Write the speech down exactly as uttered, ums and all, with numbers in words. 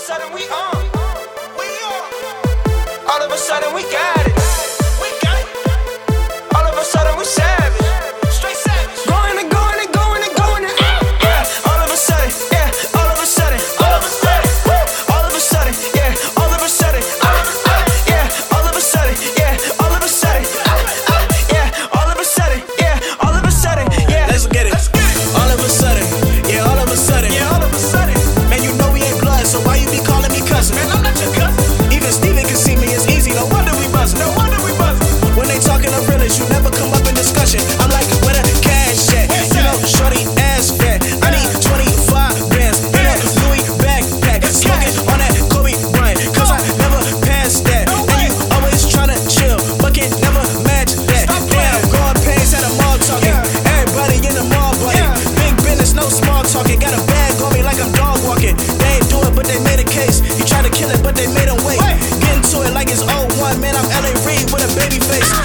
sudden we on. We on. All of a sudden we got it. We got it. All of a sudden we savage. Straight savage. Going and going and going and going and uh, yeah. All of a sudden, yeah. All of a sudden, all of a sudden, woo. All of a sudden, yeah. All of a sudden, uh, uh, yeah. All of a sudden, yeah. All of a sudden, uh, uh, yeah. All of a sudden, yeah. All of a sudden, yeah. Let's get it. All of a sudden, yeah. All of a sudden, yeah. All of a sudden, man, you know we ain't blood, so why you be calling me cousin? man, I'm not your cousin. Even Steven can see me, it's easy. No wonder we buzzin'. No wonder we buzzin'. When they talking of realest, you never come up in discussion. I'm like, where the cash at? You know, shorty ass fat. I need twenty-five bands in a Louis backpack. Smoking on that Kobe Bryant, cause I never passed that. And you always tryna chill, but can never match that. Damn, growing pains at a mall talking. Everybody in the mall bugging. Big business, no small talking. Got a bag on me like I'm dog walking. They ain't do it, but they made a case. You try to kill it, but they made them wait. Get into it like it's oh one, man, I'm L A Reid with a baby face.